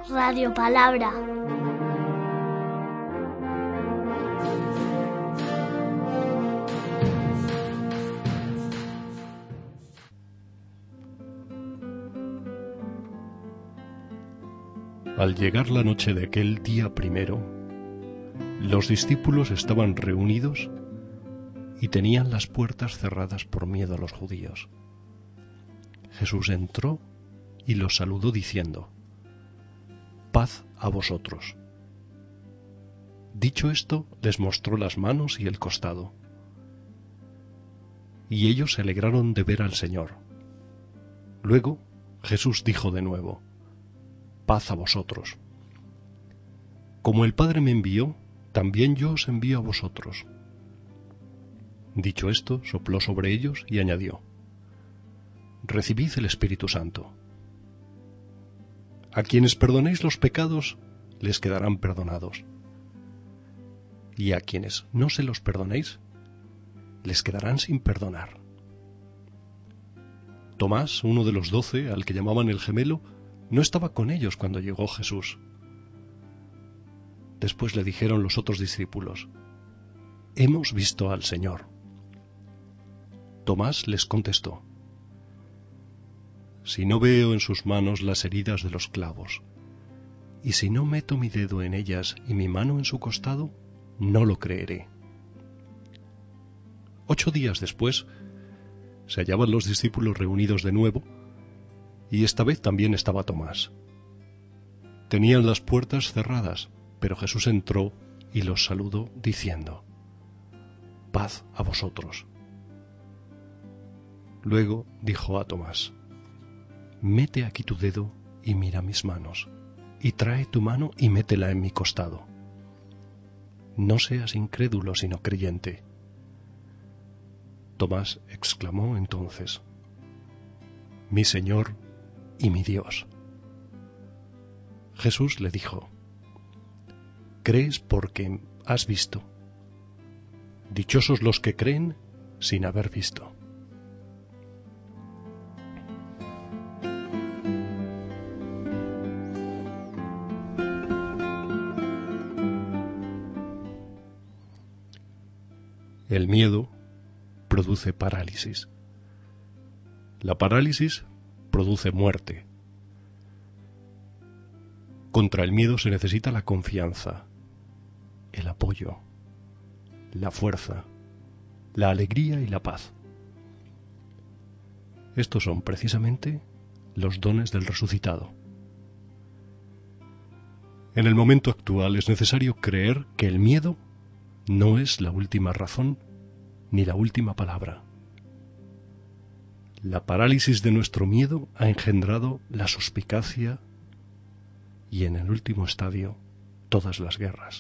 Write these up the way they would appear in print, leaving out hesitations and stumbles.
Radio Palabra. Al llegar la noche de aquel día primero, los discípulos estaban reunidos y tenían las puertas cerradas por miedo a los judíos. Jesús entró y los saludó diciendo: «Paz a vosotros». Dicho esto, les mostró las manos y el costado. Y ellos se alegraron de ver al Señor. Luego Jesús dijo de nuevo: «Paz a vosotros. Como el Padre me envió, también yo os envío a vosotros». Dicho esto, sopló sobre ellos y añadió: «Recibid el Espíritu Santo. A quienes perdonéis los pecados, les quedarán perdonados. Y a quienes no se los perdonéis, les quedarán sin perdonar». Tomás, uno de los 12, al que llamaban el gemelo, no estaba con ellos cuando llegó Jesús. Después le dijeron los otros discípulos: «Hemos visto al Señor». Tomás les contestó: «Si no veo en sus manos las heridas de los clavos, y si no meto mi dedo en ellas y mi mano en su costado, no lo creeré». 8 días después, se hallaban los discípulos reunidos de nuevo, y esta vez también estaba Tomás. Tenían las puertas cerradas, pero Jesús entró y los saludó diciendo: «Paz a vosotros». Luego dijo a Tomás: «Mete aquí tu dedo y mira mis manos, y trae tu mano y métela en mi costado. No seas incrédulo, sino creyente». Tomás exclamó entonces: «Mi Señor y mi Dios». Jesús le dijo: «Crees porque has visto. Dichosos los que creen sin haber visto». El miedo produce parálisis. La parálisis produce muerte. Contra el miedo se necesita la confianza, el apoyo, la fuerza, la alegría y la paz. Estos son precisamente los dones del resucitado. En el momento actual es necesario creer que el miedo no es la última razón ni la última palabra. La parálisis de nuestro miedo ha engendrado la suspicacia y, en el último estadio, todas las guerras.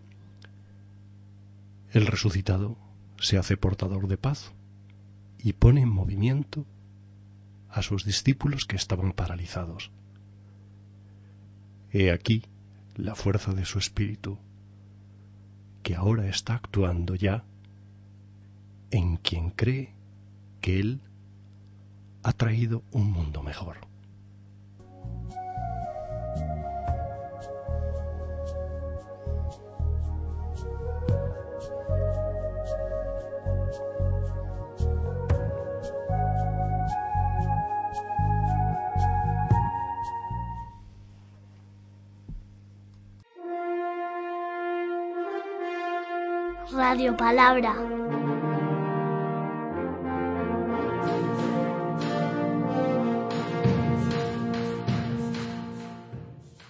El resucitado se hace portador de paz y pone en movimiento a sus discípulos que estaban paralizados. He aquí la fuerza de su espíritu, que ahora está actuando ya en quien cree que Él ha traído un mundo mejor. Radio Palabra.